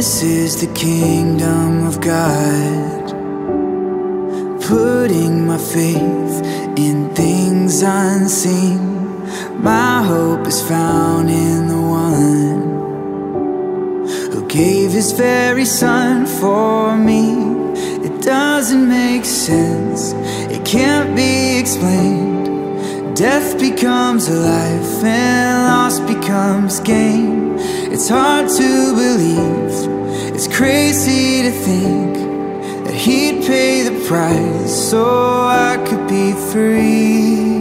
This is the kingdom of God, putting my faith in things unseen. My hope is found in the one who gave his very son for me. It doesn't make sense, it can't be explained. Death becomes a life and loss becomes gain. It's hard to believe, it's crazy to think that he'd pay the price so I could be free.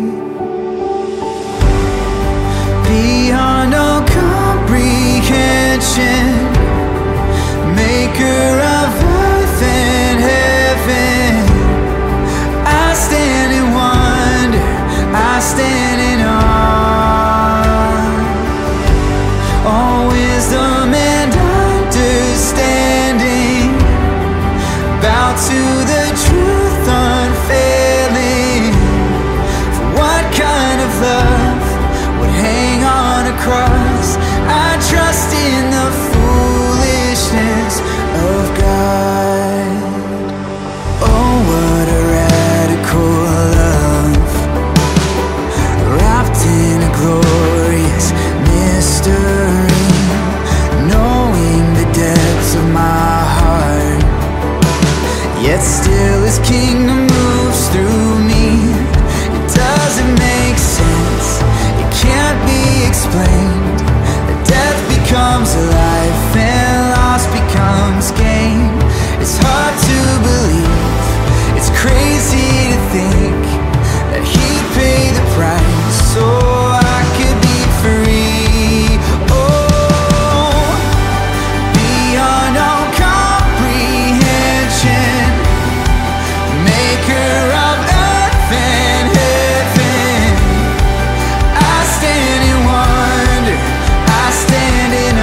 Beyond all comprehension, maker of earth and heaven, I stand in wonder, I stand in awe. All wisdom and understanding bow to the truth unfailing. For what kind of love would hang on a cross? I trust in the foolishness of God. Oh, what a radical love, wrapped in a glorious mystery, knowing the depths of my heart, yet still his kingdom moves through me. It doesn't make sense, it can't be explained. That death becomes a life and loss becomes gain. It's hard to believe, it's crazy to think that he paid the price so I could be free. Oh, beyond all comprehension, maker of earth and heaven, I stand in wonder, I stand in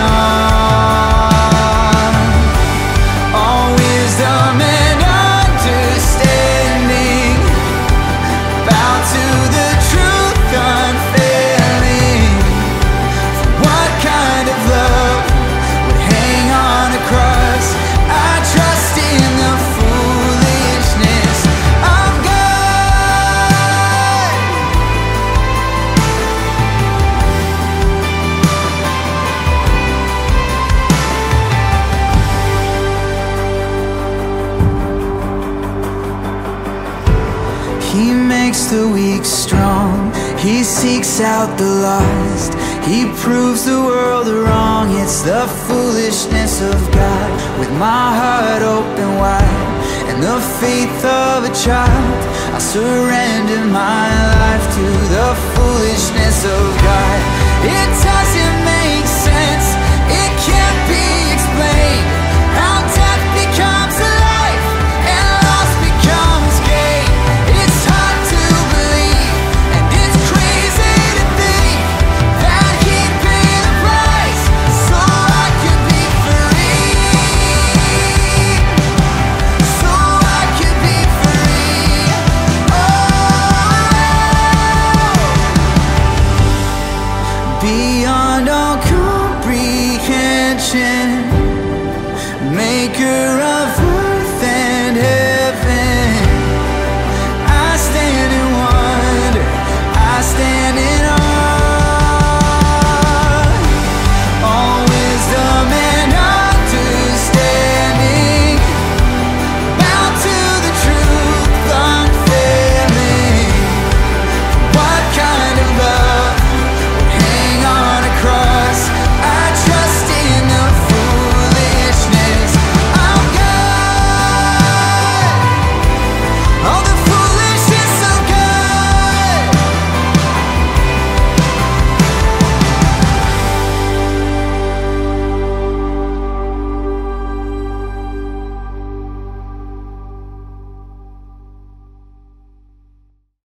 awe. All wisdom and understanding bow to the truth unfailing. For what kind of love would hang on a cross? I trust in the foolishness of God. He makes the weak strong, he seeks out the lost, he proves the world wrong. It's the foolishness of God. With my heart open wide and the faith of a child, I surrender my life to the foolishness of God. It doesn't make sense,